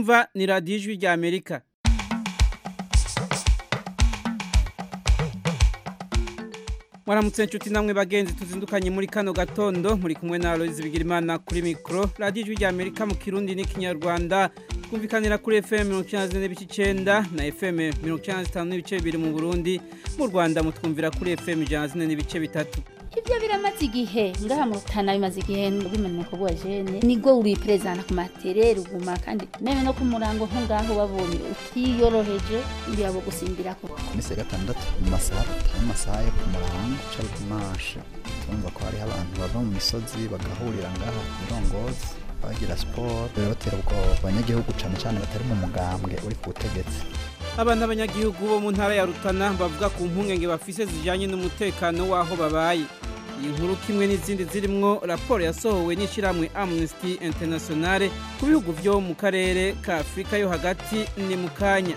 mwumva ni radiyo ijwi rya Amerika. Mwaramutse nshuti namwe bagenzi tuzindukanye muri kano gatondo muri kumwe na Aloise Bigirimana kuri mikro radiyo ijwi rya Amerika mu Kirundi n'ikinyarwanda twumvikanira kuri FM 94.9 na FM 95.2 mu Burundi, mu Rwanda mutwumvira kuri FM 104.3. Ivyo biramaze igihe ngaha mu Rutana bimaze igihe bimenye ko bwajene nigo uri present ku matere ruguma kandi nene no ku murango nko ngaho babonye utiyoroheje ndiyabo gusimbira ko mise gatandatu mu masaha yo ku murango cari kumasha tumva ko hari abantu bava mu misozi bagahurira ngaha irongozi bagira sport batera ubwo abanyagihugu cyane batari mu mugambwe uri ku butegetsi. Abana abanyagihugu bo mu ntara ya Rutana bavuga ku mpungenge bafise zijanye n'umutekano waho babaye. Iyi nkuru kimwe n'izindi zirimwo raporo yasohowe n'ishiramwe Amnesty International ku bihugu vyo mu karere ka Afrika yo hagati ni mukanya.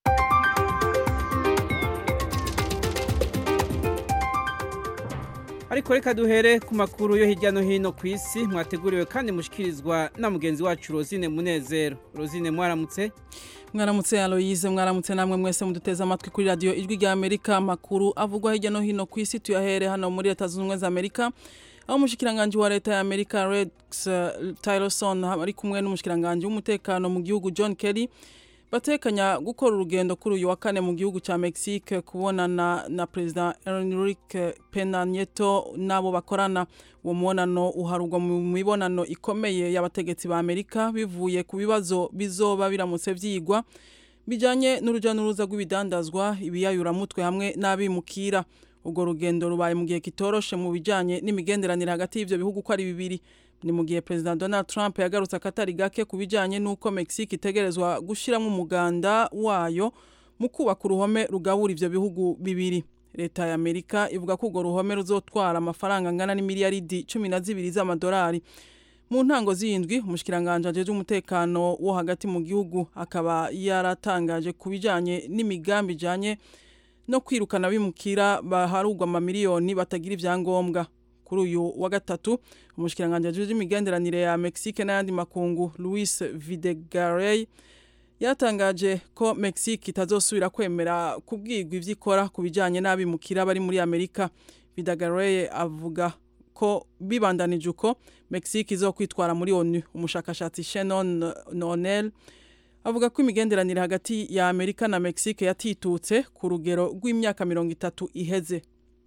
Ariko reka duhere ku makuru yo hirya no hino ku isi mwateguriwe kandi mushikirizwa na mugenzi wacu Rosine Munezero. Rosine mwaramutse? Mwaramutse Aloise, mwaramutse namwe mwese muduteza amatwi kuri radio ijwi rya Amerika. Makuru avugwa hirya no hino ku isi tuyahere hano muri Leta Zunze Ubumwe za Amerika, aho umushikiranganje wa leta ya Amerika Rex Tillerson ari kumwe n'umushikiranganje w'umutekano mu gihugu John Kerry batekanya gukora urugendo kuri uyu wa kane mu gihugu ca Mexique kubonana na President Enrique Pena Nieto nabo bakorana. Uwo mubonano uharugwa mu mibonano ikomeye y'abategetsi ba Amerika bivuye ku bibazo bizoba biramutse vyigwa bijanye n'uruja n'uruza rw'ibidandazwa ibiyayura mutwe hamwe n'abimukira. Ubwo rugendo rubaye mu gihe kitoroshe mu bijanye n'imigenderanire hagati y'ivyo bihugu ko ari bibiri. Ni mu gihe President Donald Trump yagarutse akatari gake ku bijanye n'uko Mexique itegerezwa gushiramo umuganda wayo mu kubaka uruhome rugabura ivyo bihugu bibiri. Leta ya Amerika ivuga ko urwo ruhome ruzotwara amafaranga angana n'imiliyaridi 12 z'amadolari. Mu ntango z'indwi umushikiranganje ajeje umutekano wo hagati mu gihugu akaba yaratangaje ku bijanye n'imigambi janye no kwirukana bimukira baharugwa amamiliyoni batagira ivyangombwa. Kuri uyu wa gatatu umushikiranganje ajeje imigenderanire ya Mexique n'ayandi makungu Luis Videgaray yatangaje ko Mexique itazosubira kwemera kubwirwa ivyikora ku bijanye n'abimukira bari muri Amerika. Videgaray avuga ko bibandanije uko Mexique izokwitwara muri ONU. Umushakashatsi Shannon Nonel avuga ko imigenderanire hagati ya Amerika na Mexique yatitutse ku rugero rw'imyaka 30 iheze.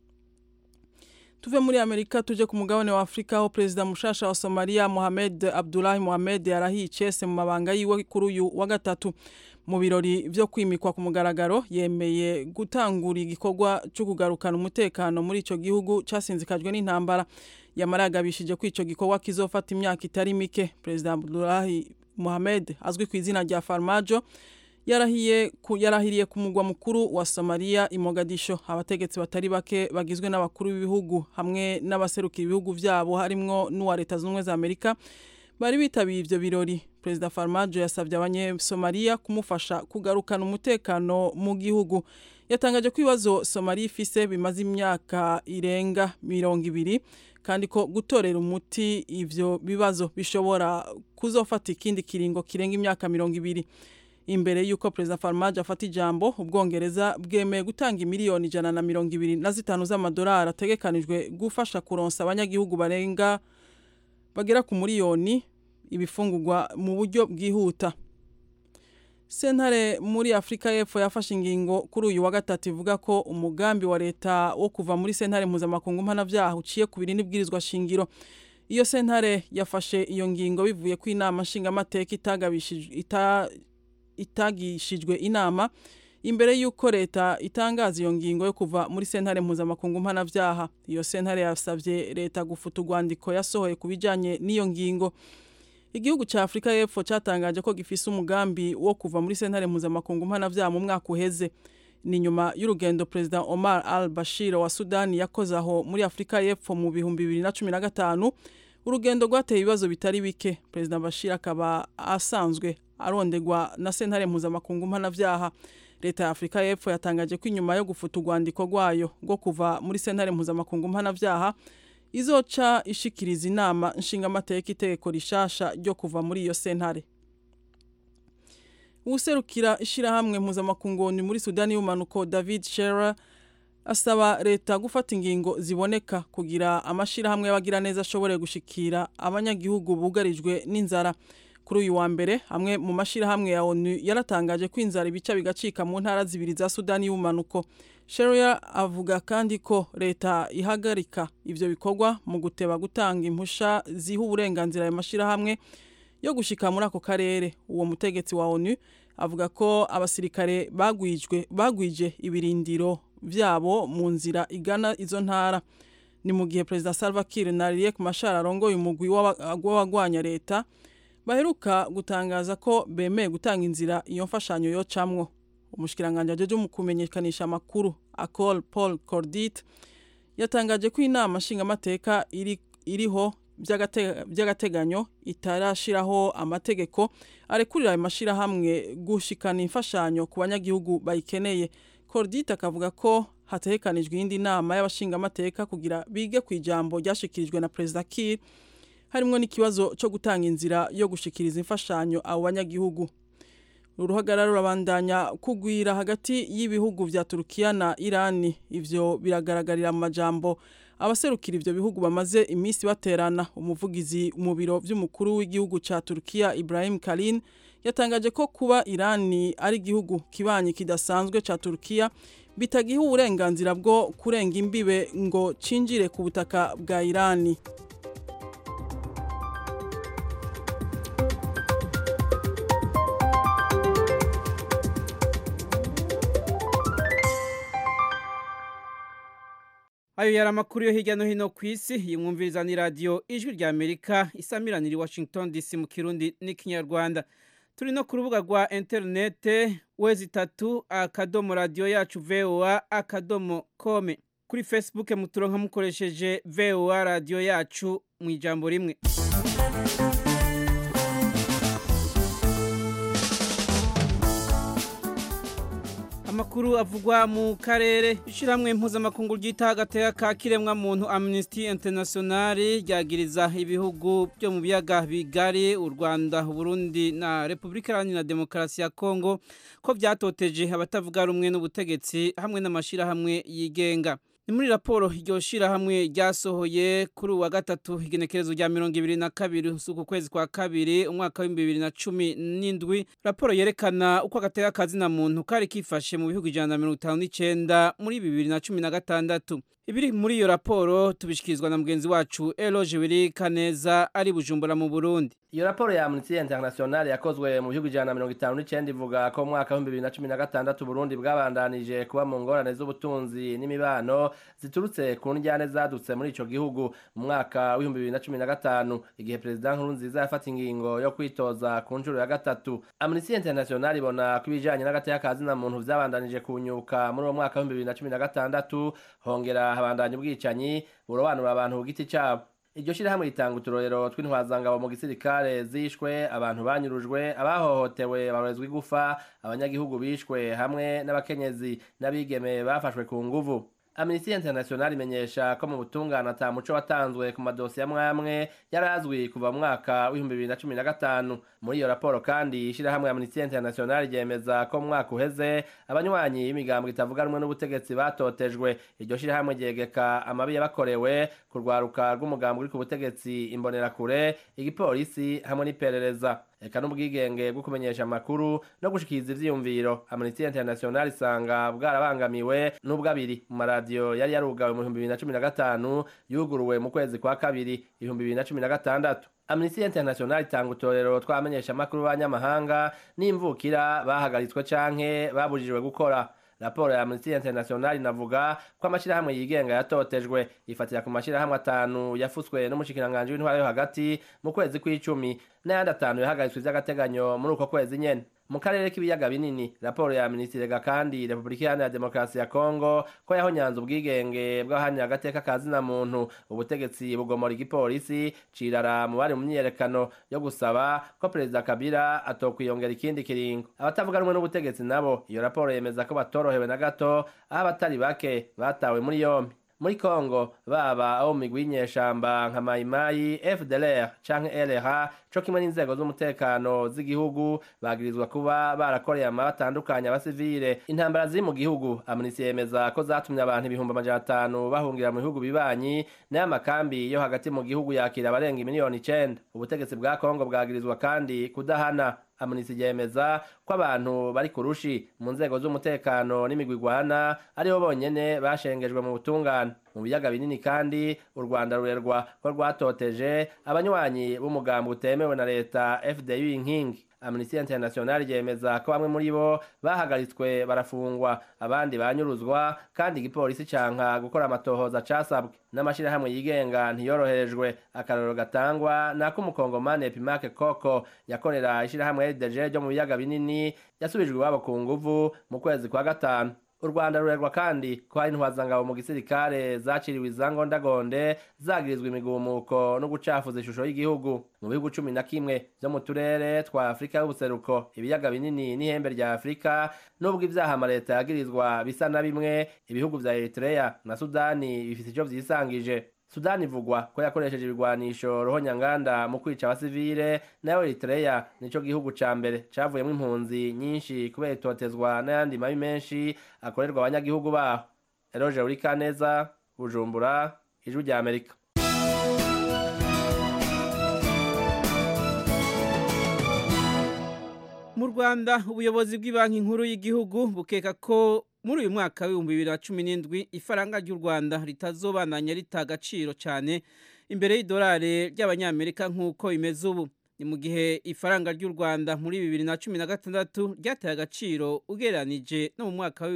Tuve muri Amerika tuje ku mugabane wa Afrika aho President mushasha wa Somalia Mohamed Abdullahi Mohamed yarahiye icese mu mabanga yiwe kuri uyu wa gatatu. Mu birori vyo kwimikwa ku mugaragaro yemeye gutangura igikorwa cyo kugarukana umutekano muri ico gihugu casinzikajwe n'intambara. Yamaragabishije ko ico gikorwa kizofata imyaka itari mike. President Abdullahi Mohamed azwi ku izina rya Farmajo yarahiriye ku mugwa mukuru wa Somalia i Mogadisho. Abategetsi batari bake bagizwe n'abakuru b'ibihugu hamwe n'abaserukira ibihugu vyabo harimwo n'uwa Leta Zunze Ubumwe za Amerika bari bitabiye ivyo birori. President Farmajo yasavye abanyesomalia kumufasha kugarukana umutekano mu gihugu. Yatangaje ko ibibazo Somalia ifise bimaze imyaka irenga 20 kandi ko gutorera umuti ivyo bibazo bishobora kuzofata ikindi kiringo kirenga imyaka 20. Imbere yuko President Farmajo afata ijambo, Ubwongereza bwemeye gutanga imiliyoni 125 z'amadolari ategekanijwe gufasha kuronsa abanyagihugu bagera ku miliyoni ibifungurwa mu buryo bwihuta. Sentare muri Afrika y'Epfo yafashe ingingo kuri uyu wa gatatu ivuga ko umugambi wa leta wo kuva muri sentare mpuzamakungu mpanavyaha uciye ku biri n'ibwirizwa shingiro. Iyo sentare yafashe iyo ngingo bivuye ku inama nshingamateka itagishijwe inama imbere yuko leta itangaza iyo ngingo yo kuva muri sentare mpuzamakungu mpanavyaha. Iyo sentare yasavye leta gufuta urwandiko yasohoye ku bijanye n'iyo ngingo. Igihugu ca Afrika y'Epfo catangaje ko gifise umugambi wo kuva muri sentare mpuzamakungu mpanavyaha mu mwaka uheze. Ni nyuma y'urugendo President Omar al-Bashir wa Sudani yakoze aho muri Afrika y'Epfo mu 2015. Urugendo rwateye ibibazo bitari bike. President Bashir akaba asanzwe arondegwa na sentare mpuzamakungu mpanavyaha. Leta ya Afrika y'Epfo yatangaje ko inyuma yo gufuta urwandiko rwayo rwo kuva muri sentare mpuzamakungu mpanavyaha izoca ishikiriza inama nshingamateka itegeko rishasha ryo kuva muri iyo sentare. userukira ishirahamwe mpuzamakungu muri Sudani y'umanuko David Shearer asaba leta gufata ingingo ziboneka kugira amashirahamwe y'abagira neza ashobore gushikira abanyagihugu bugarijwe n'inzara. Kuri uyu wa mbere amwe mu mashirahamwe ya ONU yaratangaje ko inzara ibica bigacika mu ntara zibiri za Sudani y'umanuko. Shearer avuga kandi ko leta ihagarika ivyo bikorwa mu guteba gutanga impusha ziha uburenganzira ayo mashirahamwe yo gushika muri ako karere. Uwo mutegetsi wa ONU avuga ko abasirikare bagwije ibirindiro vyabo mu nzira igana izo ntara. Ni mu gihe President Salva Kiir na Riek Machar arongoye umugwi w'abagwanya leta baheruka gutangaza ko bemeye gutanga inzira iyo mfashanyo yocamwo. Umushikiranganje ajeje mu kumenyekanisha amakuru Akol Paul Cordit yatangaje ko inama nshingamateka iriho by'agateganyo itarashiraho amategeko arekurira ayo mashirahamwe gushikana imfashanyo ku banyagihugu bayikeneye. Cordit akavuga ko hategekanijwe indi nama y'abashingamateka kugira bige ku ijambo ryashikirijwe na President Kiir harimwo n'ikibazo cyo gutanga inzira yo gushikiriza imfashanyo abo banyagihugu. Uruhagarara rurabandanya kugwira hagati y'ibihugu vya Turukiya na Irani. Ivyo biragaragarira mu majambo abaserukira ivyo bihugu bamaze imisi baterana. Umuvugizi mu biro vy'umukuru w'igihugu ca Turukiya Ibrahim Kalin yatangaje ko kuba Irani ari igihugu kibanyi kidasanzwe ca Turukiya bitagiha uburenganzira bwo kurenga imbibe ngo cinjire ku butaka bwa Irani. Ayo yari amakuru yo hirya no hino ku isi yimwumviriza ni radio Ijwi rya Amerika isamiranira Washington DC mu Kirundi n'ikinyarwanda. Turi no ku rubuga rwa internet wezi3 radio yacu voa.com. Kuri Facebook muturonka mukoresheje VOA radio yacu mu ijambo rimwe. Amakuru avugwa mu karere ishiramwe mpuzamakungu ryita agateka ka kiremwa muntu Amnesty International ryagiriza ibihugu byo mu biyaga bigari u Rwanda, Burundi na Republika Iharanira Demokarasi ya Kongo ko byatoteje abatavuga rumwe n'ubutegetsi hamwe n'amashirahamwe yigenga. Ni muri raporo iryo shirahamwe ryasohoye kuri wa gatatu igenekerezo rya 2022 suku kwezi kwa kabiri umwaka wa 2017. Raporo yerekana uko agateka kazina muntu kari kifashe mu bihugu 159 muri 2016. Ibiri muri iyo raporo tubishikirizwa na mugenzi wacu Eloge Wirikaneza ari Bujumbura mu Burundi. Iyo raporo ya Amnesty International yakozwe mu bihugu 159 ivuga ko mu mwaka wa 2016 Burundi bwabandanije kuba mu ngorane z'ubutunzi n'imibano ziturutse ku njyane zadutse muri ico gihugu mu mwaka wa 2015 igihe President Nkurunziza yafata ingingo yo kwitoza ku nshuro ya gatatu. Amnesty International ibona ko ibijanye n'agateka kazina muntu vyabandanije kunyuka muri uwo mwaka wa 2016 hongera habandanya ubwicanyi burobanura abantu ku giti cyabo. Iryo shirahamwe ritanga uturorero tw'intwazangabo mu gisirikare zishwe, abantu banyurujwe, abahohotewe barezwe igufa, abanyagihugu bishwe hamwe n'abakenyezi n'abigeme bafashwe ku nguvu. Amnesty International imenyesha ko mu butungane ata muco watanzwe ku madosiye amwe yarazwi kuva mu mwaka wa 2015. Muri iyo raporo kandi ishirahamwe Amnesty International ryemeza ko mu mwaka uheze abanywanyi y'imigambo itavuga rumwe n'ubutegetsi batotejwe. Iryo shirahamwe ryegeka amabi yabakorewe kurwaruka rw'umugambo uri ku butegetsi, imbonerakure, igipolisi hamwe n'iperereza. Eka n'ubwigenge bwo kumenyesha amakuru no gushikiriza ivyiyumviro. Amnesty International isanga bwarabangamiwe n'ubwabiri mu radio yari yarugawe mu 2015 yuguruwe mu kwezi kwa kabiri 2016. Amnesty International itanga utorero twamenyesha amakuru b'abanyamahanga n'imvukira bahagaritswe canke babujijwe gukora. Raporo ya Amnesty International inavuga ko amashirahamwe yigenga yatotejwe, ifatira ku mashirahamwe 5 yafutswe n'umushikiranganje w'intwara yo hagati mu kwezi kw'icumi n'ayandi 5 yahagaritswe vy'agateganyo muri uko kwezi nyene. Mu karere k'ibiyaga binini, raporo ya Amnesty irega kandi Republika Iharanira Demokarasi ya Kongo ko yahonyanze ubwigenge bw'abahanira agateka kazina muntu. Ubutegetsi bugomora igipolisi cirara mu bari mu myiyerekano yo gusaba ko Perezida Kabila atokwiyongera ikindi kiringo. Abatavuga rumwe n'ubutegetsi nabo iyo raporo yemeza ko batorohewe na gato, aho abatari bake batawe muri yombi. muri Kongo baba abo migwi y'inyeshamba nka Mayimayi, FDLR canke LRA co kimwe n'inzego z'umutekano z'igihugu bagirizwa kuba barakoreye amatandukanye abasivile. Intambara ziri mu gihugu Amnesty yemeza ko zatumye abantu 500,000 bahungira mu bihugu bibanyi n'amakambi yo hagati mu gihugu yakira abarenga 9,000,000. Ubutegetsi bwa Kongo bwagirizwa kandi kudahana. Amnesty yemeza ko abantu bari kurushi mu nzego z'umutekano n'imigwigwana aribo bonyene bashengejwe mu butungane. Mu biyaga binini kandi u Rwanda rurerwa ko rwatoteje abanywanyi b'umugambi utemewe na leta FDU inkingi. Amnesty International yemeza ko bamwe muri bo bahagaritswe barafungwa, abandi banyuruzwa kandi igipolisi canka gukora amatohoza casabwe. N'amashirahamwe yigenga ntiyoroherejwe. Akarorero gatangwa nako umukongomani Epimake Koko yakorera ishirahamwe LDG ryo mu biyaga binini yasubijwe iwabo ku nguvu mu kwezi kwa gatanu. U Rwanda rurerwa kandi ko hari intwazangabo mu gisirikare zaciriwe izangondagonde zagirizwa imigumuko no gucafuza ishusho y'igihugu. Mu bihugu 11 byo mu turere twa Afrika y'ubuseruko, ibiyaga binini n'ihembe rya Afrika, nubwo ivyaha amaleta yagirizwa bisa na bimwe, ibihugu vya Eritrea na Sudani bifite ivyo vyisangije. Sudani ivugwa ko yakoresheje ibigwanisho rohonyanganda mu kwica abasivile, nayo Eritrea nico gihugu ca mbere cavuyemo impunzi nyinshi kubera itotezwa n'ayandi mabi menshi akorerwa abanyagihugu baho. Eroje Urikaneza, Bujumbura, Ijwi rya Amerika. Mu Rwanda ubuyobozi bw'ibanki nkuru y'igihugu bukeka ko muri uyu mwaka wa 2017 ifaranga ry'u Rwanda ritazobananya ritagaciro cyane imbere y'idolari ry'abanyamerika nk'uko imeze ubu. Ni mu gihe ifaranga ry'u Rwanda muri 2016 ryataye agaciro ugereranije no mu mwaka wa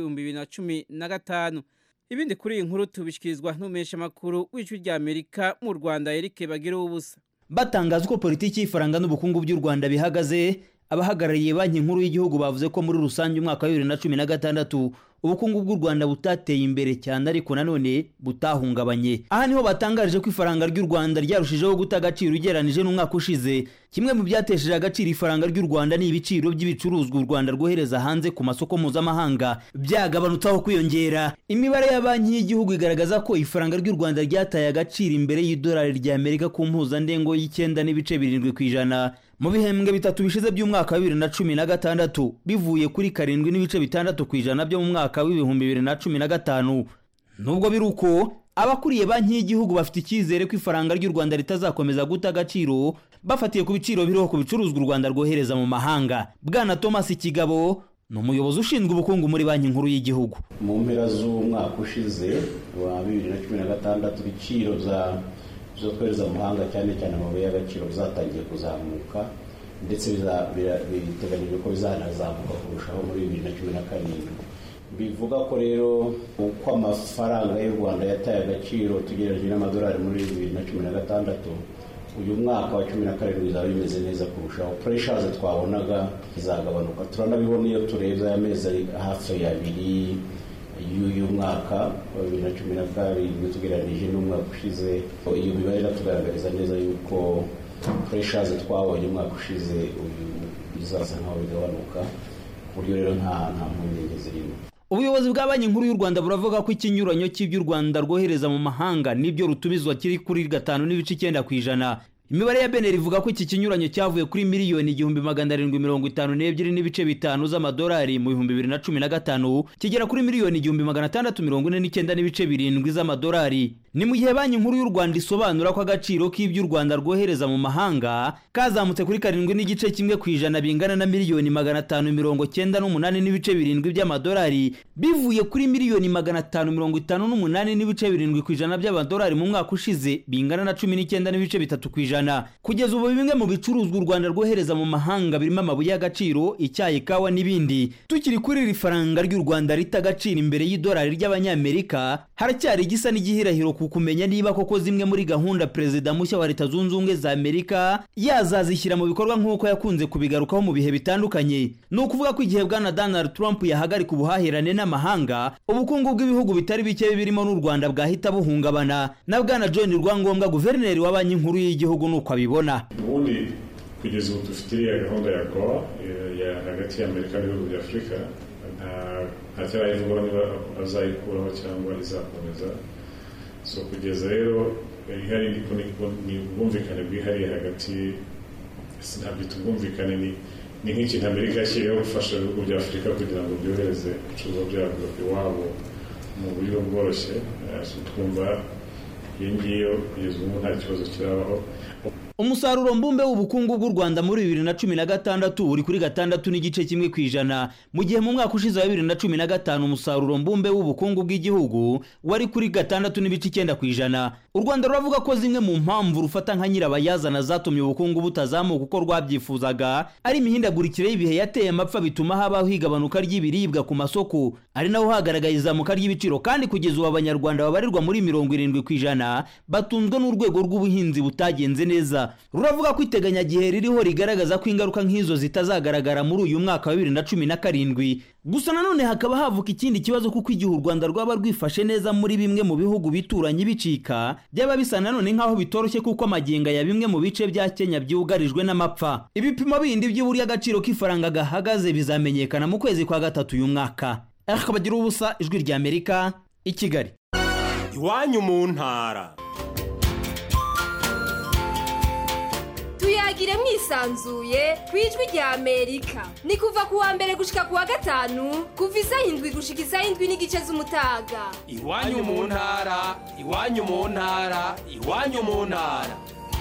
2015. Ibindi kuri iyi nkuru tubishikirizwa n'umesha makuru w'Ijwi rya Amerika mu Rwanda Eric Bagiruwubusa. Batangaza ko politiki y'ifaranga n'ubukungu by'u Rwanda bihagaze, abahagarariye banki nkuru y'igihugu bavuze ko muri rusange umwaka wa 2016 ubukungu bw'u Rwanda butateye imbere cyane ariko nanone butahungabanye. Aha niho batangaje ko ifaranga ry'u Rwanda ryarushijeho guta agaciro ugereranije n'umwaka ushize. Kimwe mu byatesheje agaciro ifaranga ry'u Rwanda ni ibiciro by'ibicuruzwa u Rwanda rwohereza hanze ku masoko mpuzamahanga byagabanutseho kwiyongera. Imibare ya banki y'igihugu igaragaza ko ifaranga ry'u Rwanda ryataye agaciro imbere y'idolari ry'Amerika ku mpuzandengo y'9.7%. Mu bihembwe bitatu bishize by'umwaka wa 2016 bivuye kuri 7.6% byo mu mwaka wa 2015. Nubwo biruko abakuriye banki y'igihugu bafite icyizere ko ifaranga ry'u Rwanda ritazakomeza guta agaciro bafatiye ku biciro biriho ku bicuruzwa u Rwanda rwohereza mu mahanga. Bwana Thomas Kigabo ni umuyobozi ushinzwe ubukungu muri banki nkuru y'igihugu. Mu mpera z'umwaka ushize wa 2016 ibiciro zo twereza mu mahanga cyane amabuye y'agaciro zatangiye kuzamuka ndetse biteganyijwe ko bizanazamuka kurushaho muri 2017. Bivuga ko rero uko amafaranga y'u Rwanda yataye agaciro tugereranije n'amadolari muri 2016, uyu mwaka wa 2017 bizaba bimeze neza kurushaho. Pressures twabonaga izagabanuka, turanabibona iyo turebye amezi hafi ya 2 y'uyu mwaka wa 2017 tugereranije n'umwaka ushize. Iyo mibare iratugaragariza neza yuko pressures twabonye umwaka ushize uyu bizaza nkaho bigabanuka, ku buryo rero nta mpungenge zirimo. Ubuyobozi bwa banki nkuru y'u Rwanda buravuga ko ikinyuranyo cy'ibyo u Rwanda rwohereza mu mahanga nibyo rutumizwa kiri kuri 5.9%. Imibare ya Beneri ivuga ko iki kinyuranyo cyavuye kuri miliyoni 752.5 z'amadolari mu 2015 kigera kuri miliyoni 649.7 z'amadolari. Ni mu gihe banki nkuru y'u Rwanda isobanura ko agaciro k'ibyo u Rwanda rwohereza mu mahanga kazamutse kuri 7.1% bingana na miliyoni 598.7 by'amadolari bivuye kuri miliyoni 558.7% by'amadolari mu mwaka ushize bingana na 19.3%. Kugeza ubu bimwe mu bicuruzwa u Rwanda rwohereza mu mahanga birimo amabuye y'agaciro, icyayi, kawa n'ibindi. Tukiri kuri iri faranga ry'u Rwanda rita agaciro imbere y'idolari ry'abanyamerika, haracyari igisa n'igihirahiro ku kumenya niba koko zimwe muri gahunda Perezida mushya wa Leta Zunze Ubumwe za Amerika yazazishyira mu bikorwa nk'uko yakunze kubigarukaho mu bihe bitandukanye. Ni ukuvuga ko igihe Bwana Donald Trump yahagarika ubuhahirane n'amahanga, ubukungu bw'ibihugu bitari bike birimo n'u Rwanda bwahita buhungabana. Na Bwana John Rwangombwa, guverineri wa banki nkuru y'igihugu, nuko abibona. Ubundi kugeza ubu dufite gahunda ya GOA ya hagati y'Amerika n'ibihugu bya Afurika, nta cyarayivugaho niba azayikuraho cyangwa izakomeza. so kugeza rero ihari ni ubwumvikane bwihariye hagati ntabwo tubwumvikane ni nk'ikintu Amerika yashyiriyeho gufasha ibihugu bya Afurika kugira ngo byohereze ibicuruzwa byabo iwabo mu buryo bworoshye twumva iyo ngiyo kugeza ubu nta kibazo kirabaho. Umusaruro mbumbe w'ubukungu bw'u Rwanda muri 2016 uri kuri 6.1% mu gihe mu mwaka ushize wa 2015 umusaruro mbumbe w'ubukungu bw'igihugu wari kuri 6.9%. U Rwanda ruravuga ko zimwe mu mpamvu rufata nka nyirabayazana zatumye ubukungu butazamuka uko rwabyifuzaga ari imihindagurikire y'ibihe yateye amapfa bituma habaho higabanuka ry'ibiribwa ku masoko, ari naho hagaragaye izamuka ry'ibiciro, kandi kugeza ubu abanyarwanda babarirwa muri 70% batunzwe n'urwego rw'ubuhinzi butagenze neza. Ruravuga ko iteganyagihe ririho rigaragaza ko ingaruka nk'izo zitazagaragara muri uyu mwaka wa 2017. Gusa nanone hakaba havuka ikindi kibazo kuko igihe u Rwanda rwaba rwifashe neza muri bimwe mu bihugu bituranye bicika byaba bisa nanone nkaho bitoroshye kuko amagenga ya bimwe mu bice bya Kenya byugarijwe n'amapfa. Ibipimo bindi by'uburi agaciro k'ifaranga gahagaze bizamenyekana mu kwezi kwa gatatu uyu mwaka. Akabagira ubusa, Ijwi rya Amerika, i Kigali. Iwanyu mu ntara. Tuyagire mwisanzuye kwijwi rya Amerika. Ni kuva kuwa mbere gushika kuwa gatanu, kuva isaha 7 gushika isaha 7:30 z'umutaga. Iwanyu mu ntara, iwanyu mu ntara, iwanyu mu ntara.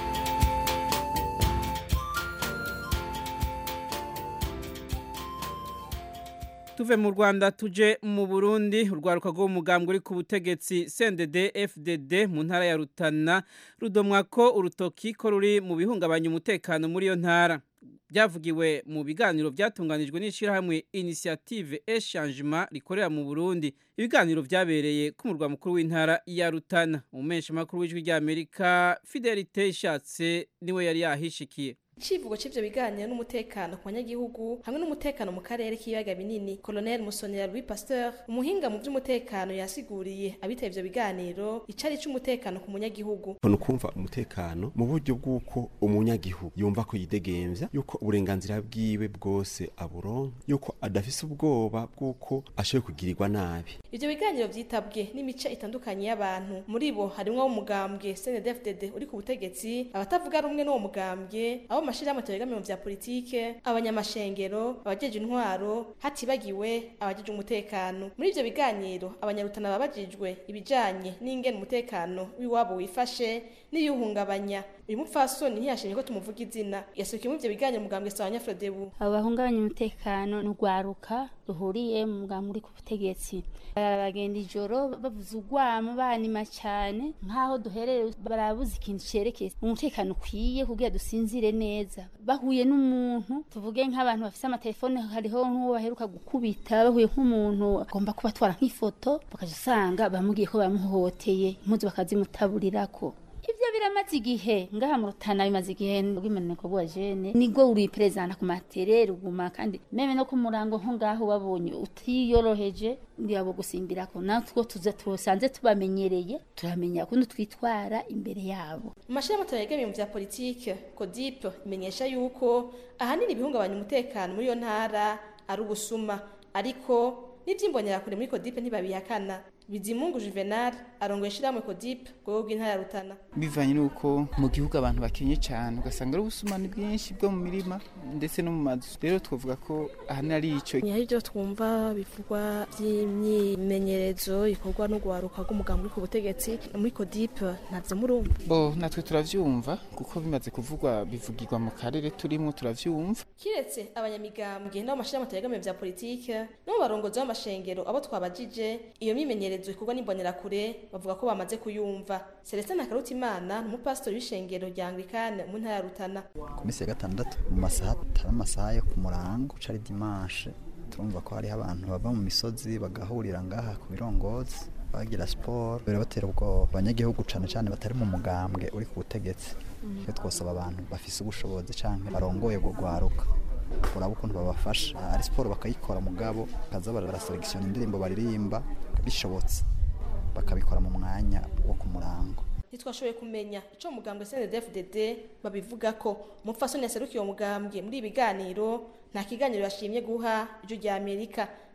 Tuve mu Rwanda tuje mu Burundi. Urwaruka rwo mugambwe uri ku butegetsi CNDD FDD mu ntara ya Rutana rudomwa ko urutoki ko ruri mu bihungabanya umutekano muri yo ntara. Byavugiwe mu biganiro byatunganijwe n'ishirahamwe Initiative et Changement rikorera mu Burundi. Ibiganiro byabereye ku murwa mukuru w'intara ya Rutana. Umesha makuru w'Ijwi rya Amerika Fidelite Ishatse niwe yari yahishikiye. Civugo c'ivyo biganiro n'umutekano ku banyagihugu hamwe n'umutekano mu karere k'ibiyaga binini. Colonel Musonera Louis Pasteur, umuhinga mu by'umutekano, yasiguriye abitavye ivyo biganiro icari c'umutekano ku munyagihugu. Kono kumva umutekano mu buryo bw'uko umunyagihugu yumva ko yidegemvya, yuko uburenganzira bwiwe bwose aburonka, yuko adafise ubwoba bw'uko ashoboye kugirirwa nabi. Ivyo biganiro vyitabwe n'imice itandukanye y'abantu. Muri bo harimwo umugambwe CNDD-FDD uri ku butegetsi, abatavuga rumwe n'uwo mugambwe, abo mashirahamwe ategamiye mu vya politike, abanyamashengero, abajeje intwaro, hatibagiwe abajeje umutekano. Muri ivyo biganiro abanyarutana babajijwe ibijanye n'ingene umutekano w'iwabo wifashe n'iyuhungabanya. Uyu mupfasoni ntiyashimye ko tumuvuga izina, yasukiye mu ivyo biganiro mugambwe Sawanya Frodebu. Abahungabanya umutekano n'ugwaruka ruhuriye mu mugambwe uri ku butegetsi. Baragenda ijoro bavuza urwamo banima cyane nkaho duherere, barabuze ikintu cerekeye umutekano ukwiye kugira dusinzire neza. Bahuye n'umuntu, tuvuge nk'abantu bafise amatelefone, hariho nk'uwo baheruka gukubita, bahuye nk'umuntu agomba kubatwara nk'ifoto, bakazusanga bamugiye ko bamuhoteye, impuzu bakazimutaburirako. Ivyo biramaze igihe ngaha mu Rutana, bimaze igihe rw'imaneko bwa jene nigo uri prezana ku matere ruguma, kandi meme no ku murango nko ngaho babonye utiyoroheje ndiyabo gusimbirako, natwo tuze tusanze tubamenyereye, turamenya kundi twitwara imbere yabo. Mashira mutayegamiye mu vya politike CODIP imenyesha yuko ahanini ibihungabanya umutekano muri yo ntara ari ubusuma, ariko n'ivyimbonera kure muri CODIP ntibabihakana. Bizimungu Juvenal arongoye ishirahamwe CODIP rwego rw'intara ya Rutana. Bivanye nuko mu gihugu abantu bakenye cyane, ugasanga ari ubusumani bwinshi bwo mu mirima ndetse no mu mazu. Rero twovuga ko ahanini ari ico. Ni ibyo twumva bivugwa by'imyimenyerezo ikorwa no gwaruka rw'umugambwe ku butegetsi muri CODIP, ntavyo murumva. Bo natwe turavyumva kuko bimaze kuvugwa, bivugirwa mu karere turimo, turavyumva. Kiretse abanyamigambwe n'abo mashirahamwe ategamiye vya politike no barongozi b'amashengero abo twabajije, iyo myimenyerezo ikorwa n'imbonera kure bavuga ko bamaze kuyumva. Celestin Nakarutimana n'umupastori w'ishengero rya Anglikane mu ntara ya Rutana. Ku minsi ya gatandatu mu masaha yo ku murango cari dimanche, turumva ko hari abantu bava mu misozi bagahurira ngaha ku birongozi bagira sport, batera ubwo abanyagihugu cane cane batari mu mugambwe uri ku butegetsi. Twosaba abantu bafise ubushobozi canke barongoye bwo gwaruka kuraba ukuntu babafasha ari sport bakayikora mugabo kaza baraselection indirimbo baririmba bishobotse bakabikora mu mwanya wo ku murango. Ntitwashoboye kumenya ico mugambwe CNDD-FDD babivuga ko. Umupfasoni yaserukiye umugambwe muri ibiganiro nta kiganiro yashimye guha Ijwi rya Amerika.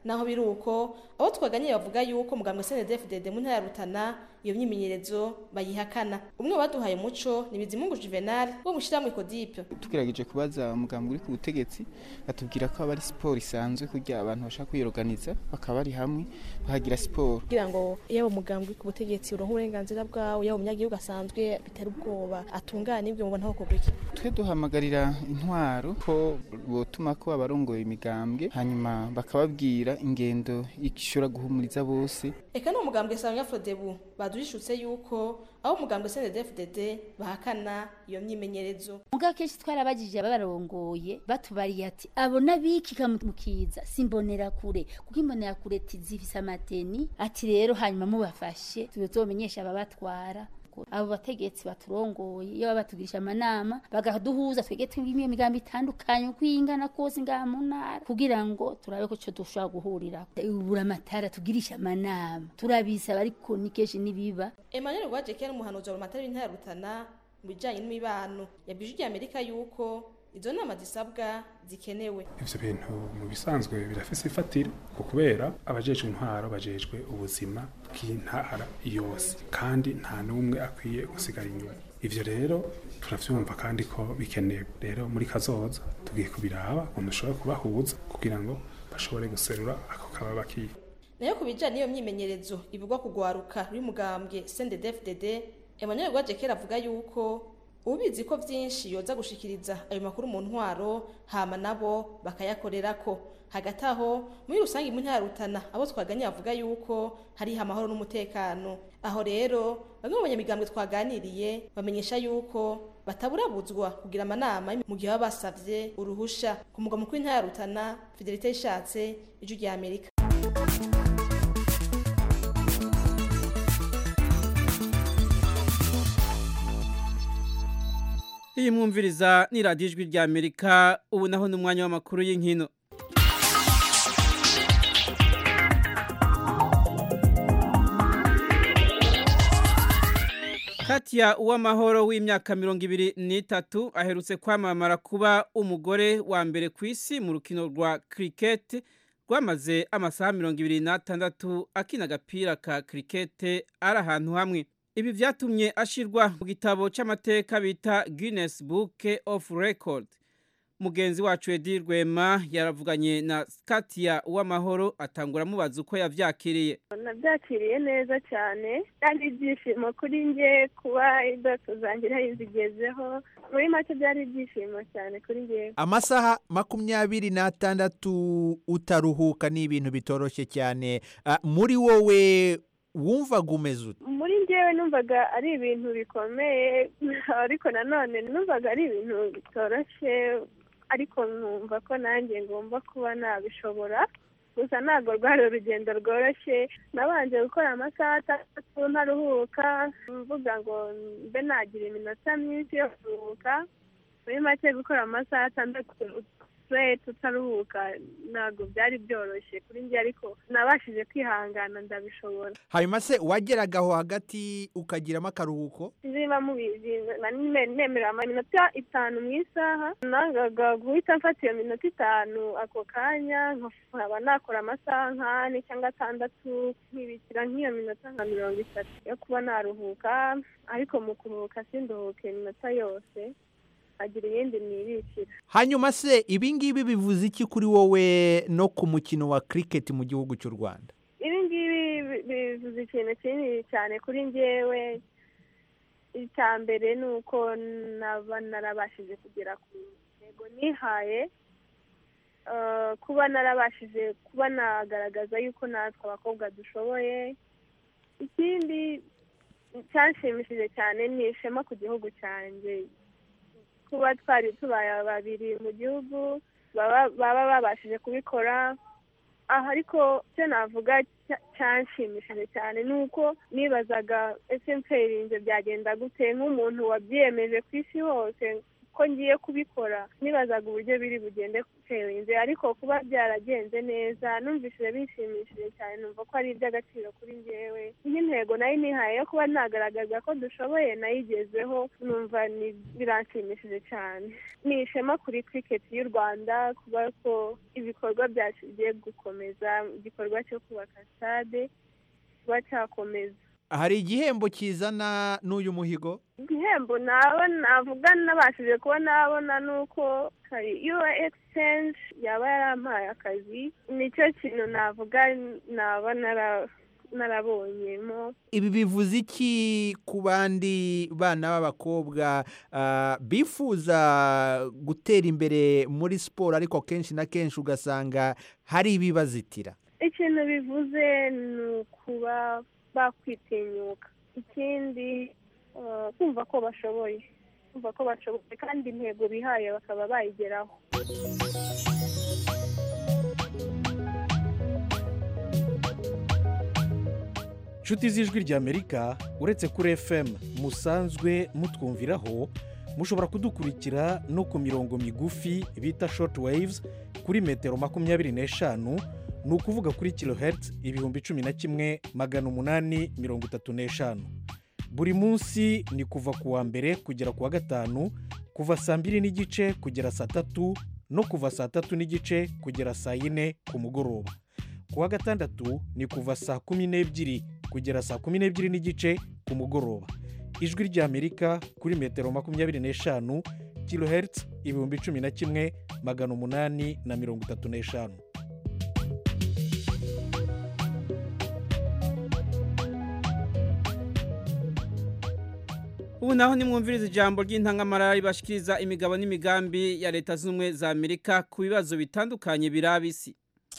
naho biruko abo twaganye bavuga yuko mugambwe CNDD-FDD mu ntara ya Rutana iyo myimenyerezo bayihakana. Umwe baduhaye umuco ni Bizimungu Juvenal wo mushiramwe Codipe. Tugerageje kubaza mugambwe uri ku butegetsi batubwira ko abari sport isanzwe kugira abantu bashaka kwiyorganiza bakaba ari hamwe bahagira sport kugira ngo yabo mugambwe ku butegetsi uronka uburenganzira bwawe yabo munyagihugu asanzwe bitera ubwoba atungana ibyo mubona aho kugwiki. Twe duhamagarira intwaro ko botuma ko abarongoye imigambwe hanyuma bakababwira ingendo ikishora guhumuriza bose. Eka no mugambwe Sanga Frodebu badurishutse yuko aho mugambwe CNDD-FDD bahakana iyo myimenyerezo. Muga kenshi twarabajije abarongoye batubariye ati abo nabikika mukiza simbonera kure kuko imbonera kure tizifisa amateni ati rero hanyuma mubafashe tuzomenyesha ababatwara. Abo bategetsi baturongoye iyo batugirisha amanama bagaduhuza twege twimwe migambi itandukanye kwingana kose ngaha mu ntara kugira ngo turabe ko cyo dushobora guhurira ubura amatara tugirisha amanama turabisa ariko nikeje nibiba. Emmanuel Rwajekera umuhanuzi wa matara w'intara Rutana mu bijanye n'imibano yabijije Amerika yuko izo nama zisabwa zikenewe. Ivyo bintu mu bisanzwe birafise ifatira kubera abajejwe intwaro bajejwe ubuzima bw'intara yose kandi nta numwe akwiye gusigara inyuma. Ivyo rero turavyumva kandi ko bikenewe. Rero muri kazoza tugiye kubiraba umuntu ushobora kubahuza kugira ngo bashobore guserura ako kababakiye. Nayo kubijanye n'iyo myimenyerezo ivugwa kugwaruka y'umugambwe CNDD-FDD Emmanuel Rwajekera avuga yuko ubizi ko vyinshi yoza gushikiriza ayo makuru mu ntwaro hama nabo bakayakorerako. Hagati aho muri rusangi mu ntara Rutana abo twaganye bavuga yuko hari amahoro n'umutekano. Aho rero bamwe mu banyamigambwe twaganiriye bamenyesha yuko bataburabuzwa kugira amanama mu gihe baba basavye uruhusha. Ku mugwa mukuru w'intara Rutana, Fidelite Ishatse, Ijwi rya Amerika. Iyi mwumviriza ni radiyo Ijwi rya Amerika ubu naho ni umwanya w'amakuru y'inkino. Katia Uwamahoro w'imyaka 23 aherutse kwamamara kuba umugore wa mbere ku isi mu rukino rwa cricket rwamaze amasaha 26 akina agapira ka cricket ari ahantu hamwe. Ibi vyatumye ashirwa mu gitabo c'amateka bita Guinness Book of Record. Mugenzi wacu Edi Rwema yaravuganye na Katia Uwamahoro atangura mubaza uko yavyakiriye. Nabyakiriye neza cyane kandi ibyishimo kuri nge kuba indoto zanjye nayizigezeho muri make byari ibyishimo cyane kuri nge. Amasaha 26 utaruhuka ni ibintu bitoroshye cyane. Muri wowe wumva gumeze muri ngewe numvaga ari ibintu bikomeye ariko nanone numvaga ari ibintu bitoroshye ariko numva ko nanjye ngomba kuba nabishobora gusa ntabwo rwari urugendo rworoshye nabanje gukora amasaha 3 ntaruhuka mvuga ngo mbe nagira iminota myinshi yo kuruhuka muri make gukora amasaha 6 tutaruhuka ntabwo byari byoroshye kuri njye ariko nabashije kwihangana ndabishobora. Hanyuma se wageragaho hagati ukagiramo akaruhuko? Niba mubizi nemera iminota 5 mu isaha nangaga guhita mfata iyo minota 5 ako kanya nkaba nakora amasaha 4 cyangwa 6 nkibikira nk'iyo minota nka 30 yo kuba naruhuka ariko mu kuruhuka sinduhuke iminota yose agira yindi nibikira. Hanyuma se ibingibi bivuze iki kuri wowe no ku mukino wa cricket mu gihugu cy'u Rwanda? Ibingibi bivuze ikintu kinini cyane kuri njyewe. Icyambere nuko narabashije kugera ku ntego nihaye kuba narabashije kuba nagaragaza yuko natwe abakobwa dushoboye. Ikindi cyanshimishije cyane ni ishema ku gihugu cyanjye kuba twari tubaye babiri mu gihugu baba babashije kubikora. Ariko cyo navuga cyanshimishije cyane nuko nibazaga ese mpferinze byagenda gute nk'umuntu wabyiyemeje ku isi hose ko ngiye kubikora nibazaga uburyo biri bugende kuterenze ariko kuba byaragenze neza numvise bishimishije cyane numva ko ari iby'agaciro kuri njyewe n'intego nayo nihaye yo kuba nagaragaza ko dushoboye nayigezeho numva biranshimishije cyane ni ishema kuri cricket y'u Rwanda kuba ko ibikorwa byacu bigiye gukomeza igikorwa cyo kubaka stade kuba cyakomeza. hari igihembo kizana n'uyu muhigo? Igihembo navuga nabashije kuba nabona nuko UA exchange yaba yarampaye akazi nicyo kintu navuga naba narabonyemo. Ibi bivuze iki ku bandi bana b'abakobwa bifuza gutera imbere muri siporo ariko kenshi na kenshi ugasanga hari ibibazitira? Ikintu bivuze ni ukuba bakwitinyuka, ikindi kumva ko bashoboye kandi intego bihaye bakaba bayigeraho. Nshuti z'ijwi ry'Amerika, uretse kuri FM musanzwe mutwumviraho, mushobora kudukurikira no ku mirongo migufi bita short waves kuri metero 25, ni ukuvuga kuri kilohertz 11,835. Buri munsi ni kuva ku wa mbere kugera ku wa gatanu, kuva saa 2:30 kugera saa 3 no kuva saa 3:30 kugera saa 4 ku mugoroba. Ku wa gatandatu ni kuva saa 12 kugera saa 12:30 ku mugoroba. Ijwi ry'Amerika kuri metero 25 kilohertz 11,835. Ubu naho nimwumviriza ijambo ry'intangamara ribashikiriza imigabo n'imigambi ya Leta Zunze za Amerika ku bibazo bitandukanye birabisi.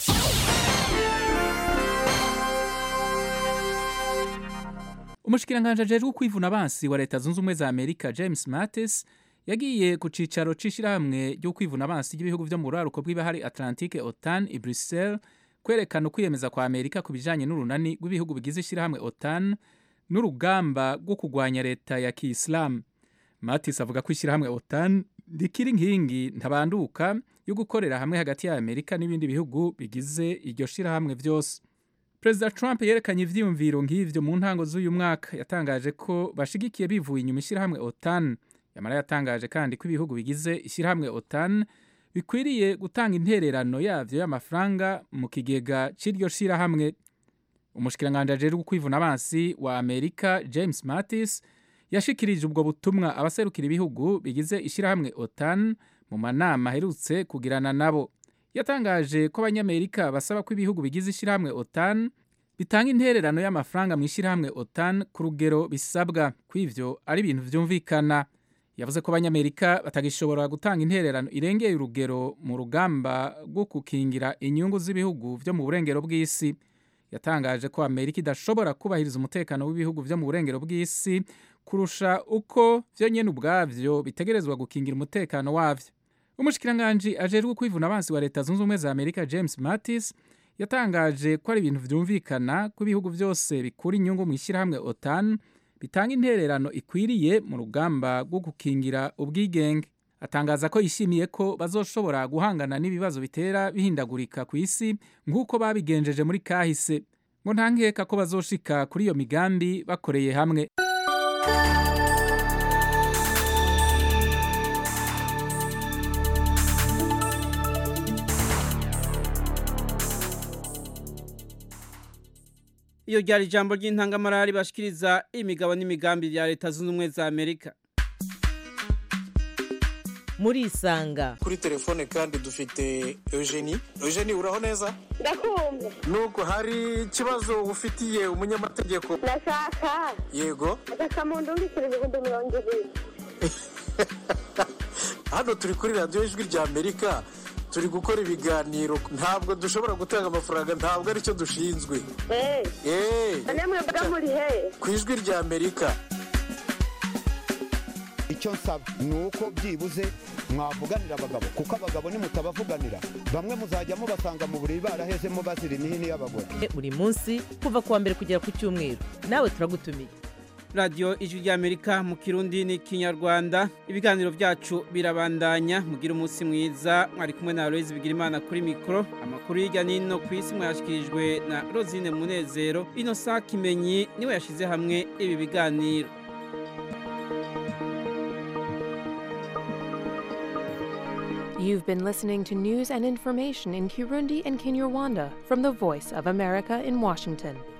Umushikiranganje ajejwe kwivuna abansi wa Leta Zunze Ubumwe za Amerika James Mattis yagiye ku cicaro c'ishirahamwe ryo kwivuna abansi ry'ibihugu vyo mu buraruko bw'ibahari Atlantique OTAN i Bruxelles kwerekana ukwiyemeza kwa Amerika ku bijanye n'urunani rw'ibihugu bigize ishirahamwe OTAN n'urugamba rwo kugwanya leta ya Kiislamu. Mattis avuga ko ishirahamwe OTAN rikiri inkingi ntabanduka yo gukorera hamwe hagati ya Amerika n'ibindi bihugu bigize iryo shirahamwe vyose. President Trump yerekanye ivyiyumviro nk'ivyo mu ntango z'uyu mwaka, yatangaje ko bashigikiye bivuye inyuma ishirahamwe OTAN. Yamara yatangaje kandi ko ibihugu bigize ishirahamwe OTAN bikwiriye gutanga intererano yavyo y'amafaranga mu kigega c'iryo shirahamwe. Umushikiranganje ajejwe kwivuna abansi wa Amerika James Mattis yashikirije ubwo butumwa abaserukira ibihugu bigize ishirahamwe OTAN mu manama aherutse kugirana nabo. Yatangaje ko abanyamerika basaba ko ibihugu bigize ishirahamwe OTAN bitanga intererano y'amafaranga mu ishirahamwe OTAN ku rugero bisabwa, kw'ivyo ari ibintu vyumvikana. Yavuze ko abanyamerika batagishobora gutanga intererano irengeye urugero mu rugamba rwo gukingira inyungu z'ibihugu vyo mu burengero bw'isi. Yatangaje ko Amerika idashobora kubahiriza umutekano w'ibihugu vyo mu burengero bw'isi kurusha uko vyo nyene ubwavyo bitegerezwa gukingira umutekano wavyo. Umushikiranganje ajejwe kwivuna abansi wa Leta Zunze Ubumwe za Amerika James Mattis yatangaje ko ari ibintu vyumvikana ko ibihugu vyose bikura inyungu mu ishirahamwe OTAN bitanga intererano ikwiriye mu rugamba rwo gukingira ubwigenge. Atangaza ko yishimiye ko bazoshobora guhangana n'ibibazo bitera bihindagurika ku isi nk'uko babigenjeje muri kahise, ngo ntankeka ko bazoshika kuri iyo migambi bakoreye hamwe. Iyo ryari ijambo ry'intangamara ribashikiriza imigabo n'imigambi ya Leta Zunze Ubumwe za Amerika. Muri isanga kuri telefone kandi dufite Eugenie. Eugenie, uraho neza? Ndakumva. Nuko hari ikibazo ufitiye umunyamategeko? Ndashaka. Yego. Akamuntu ungikirije ngo ndumurongere. Hano turi kuri radio Ijwi rya Amerika. Turi gukora ibiganiro, ntabwo dushobora gutanga amafaranga, ntabwo ari cyo dushinzwe. Namwe bwa muri he? Ku Ijwi rya Amerika. Icyo nsaba ni uko byibuze mwavuganira abagabo, kuko abagabo nimutabavuganira bamwe muzajya mubasanga mu buriri barahezemo bazira imihini y'abagore. Buri munsi kuva kuwa mbere kugera ku cyumweru nawe turagutumiye. radio ijwi ry'Amerika mu Kirundi n'ikinyarwanda. Ibiganiro byacu birabandanya, mugira umunsi mwiza. Mwari kumwe na Aloise Bigirimana kuri mikro. Amakuru hirya nino ku isi mwashikirijwe na Rosine Munezero. Innocent Kimenyi niwe yashize hamwe ibi biganiro. You've been listening to news and information in Kirundi and Kinyarwanda from the Voice of America in Washington.